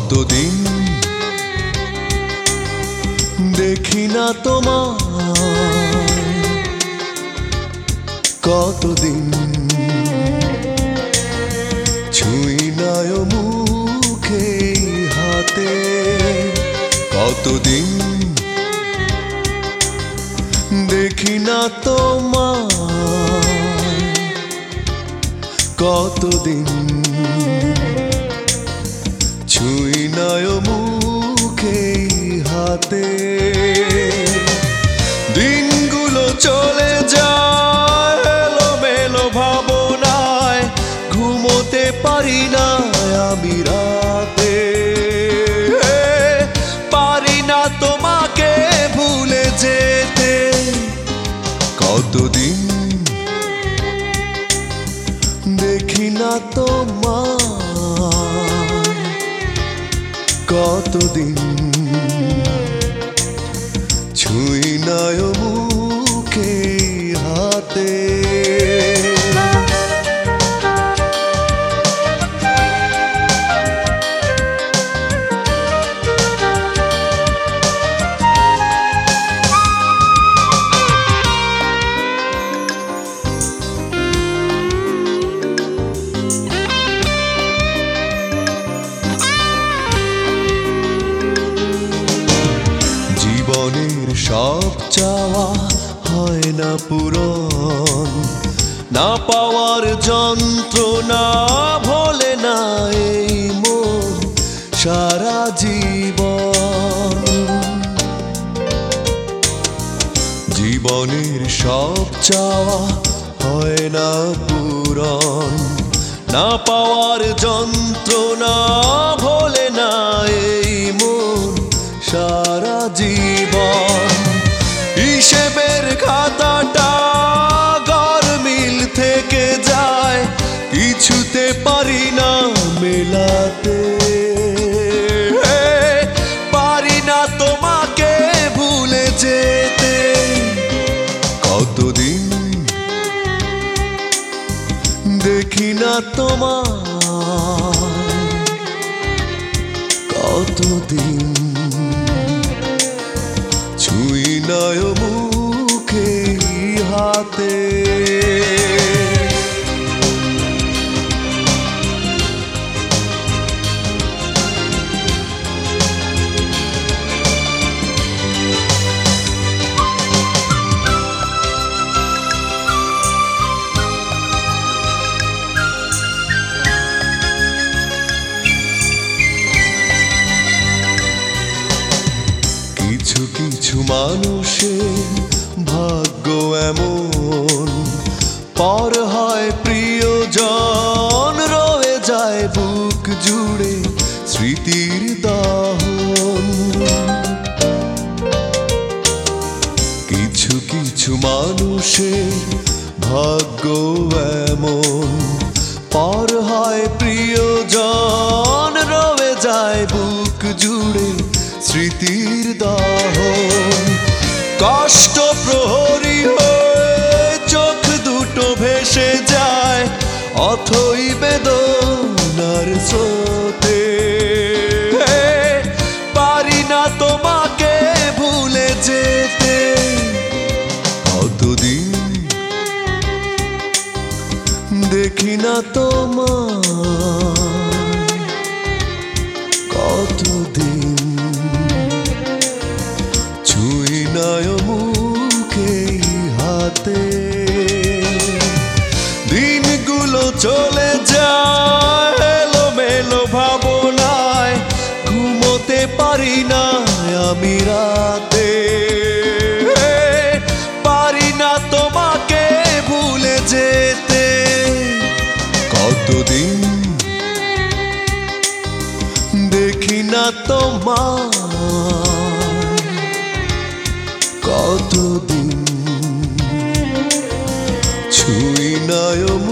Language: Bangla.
কতদিন দেখি না তোমায়, কতদিন ছুঁই না মুখে হাতে, কতদিন দেখি না তোমায়, কতদিন ছুঁই না মুখে হাতে। দিনগুলো চলে যায় এলোমেলো ভাবনায়, ঘুমোতে পারি না আমি রাতে, পারি না তোমাকে ভুলে যেতে। কতদিন দেখি না তোমায়, কতদিন ছুঁই না মুখে হাতে। জীবনের সব চাওয়া হয় না পূরণ, না পাওয়ার যন্ত্রণা ভোলে না এই মন সারা জীবন। জীবনের সব চাওয়া হয় না পূরণ, না পাওয়ার যন্ত্রণা ভোলে না এই মন সারা জীবন। হিসেবের খাতাটা গরমিল থেকে যায়, কিছুতে পারি না মেলাতে, পারি না তোমাকে ভুলে যেতে। কতদিন দেখি না তোমায়, কতদিন ছুঁই না মুখে হাতে। কিছু কিছু মানুষের ভাগ্য এমন, পর হয় প্রিয়জন, রয়ে যায় বুক জুড়ে স্মৃতির দাহন। কিছু কিছু মানুষের ভাগ্য এমন, পর হয় প্রিয়জন, রয়ে যায় বুক জুড়ে স্মৃতির দাহন। কষ্ট প্রহরী হয়ে চোখ দুটো ভেসে যায় অথই বেদনার স্রোতে, পারি না তোমাকে ভুলে যেতে। কতদিন দেখি না তোমায়, কতদিন ছুঁই না মুখে হাতে। দিনগুলো চলে যায় এলোমেলো ভাবনায়, ঘুমোতে পারি না আমি রাতে, পারি না তোমাকে ভুলে যেতে। কতদিন দেখি না তোমায়, কতদিন ছুঁই না